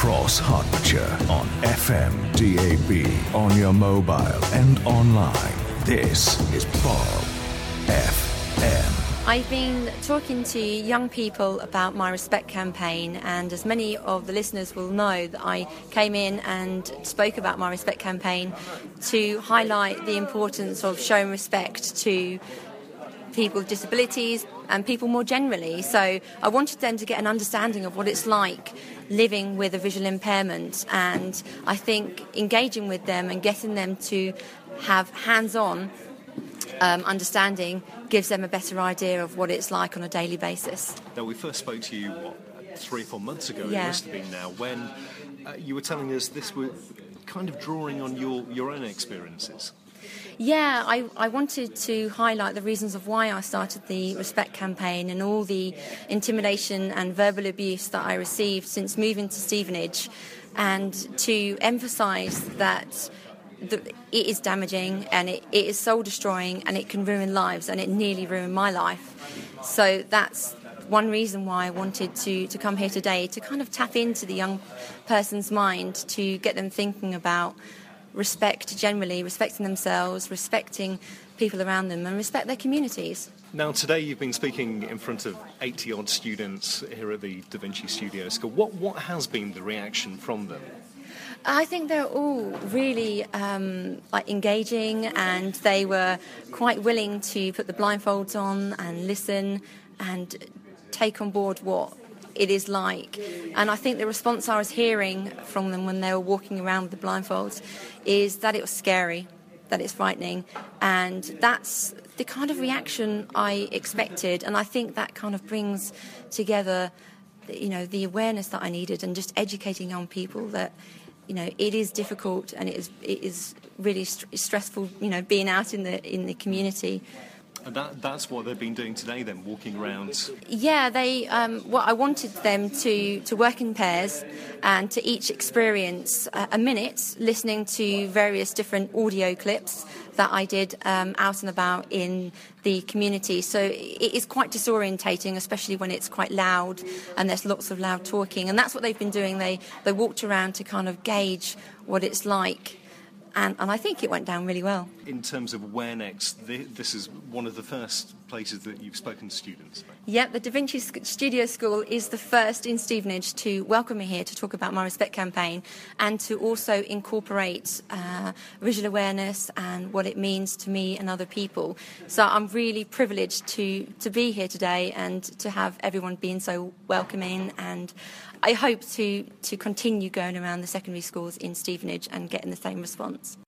across Hertfordshire on FM, DAB, on your mobile and online. This is Bob FM. I've been talking to young people about my Respect campaign, and as many of the listeners will know, that I came in and spoke about my Respect campaign to highlight the importance of showing respect to people with disabilities and people more generally. So I wanted them to get an understanding of what it's like living with a visual impairment, and I think engaging with them and getting them to have hands-on understanding gives them a better idea of what it's like on a daily basis. Now, we first spoke to you, 3 or 4 months ago, Yeah. It must have been now, when you were telling us this was kind of drawing on your own experiences. Yeah, I wanted to highlight the reasons of why I started the Respect campaign and all the intimidation and verbal abuse that I received since moving to Stevenage, and to emphasise that it is damaging and it is soul destroying and it can ruin lives, and it nearly ruined my life. So that's one reason why I wanted to come here today, to kind of tap into the young person's mind, to get them thinking about respect generally, respecting themselves, respecting people around them, and respect their communities. Now, today you've been speaking in front of 80-odd students here at the Da Vinci Studio School. What has been the reaction from them? I think they're all really engaging, and they were quite willing to put the blindfolds on and listen and take on board what it is like. And I think the response I was hearing from them when they were walking around with the blindfolds is that it was scary, that it's frightening, and that's the kind of reaction I expected. And I think that kind of brings together, the awareness that I needed, and just educating young people that it is difficult and it is really stressful, being out in the community. And that's what they've been doing today then, walking around? Yeah, I wanted them to work in pairs and to each experience a minute listening to various different audio clips that I did out and about in the community. So it is quite disorientating, especially when it's quite loud and there's lots of loud talking. And that's what they've been doing. They walked around to kind of gauge what it's like. And I think it went down really well. In terms of Where Next, this is one of the first places that you've spoken to students about. Yep, the Da Vinci Studio School is the first in Stevenage to welcome me here to talk about my Respect campaign, and to also incorporate visual awareness and what it means to me and other people. So I'm really privileged to be here today and to have everyone being so welcoming, and I hope to continue going around the secondary schools in Stevenage and getting the same response.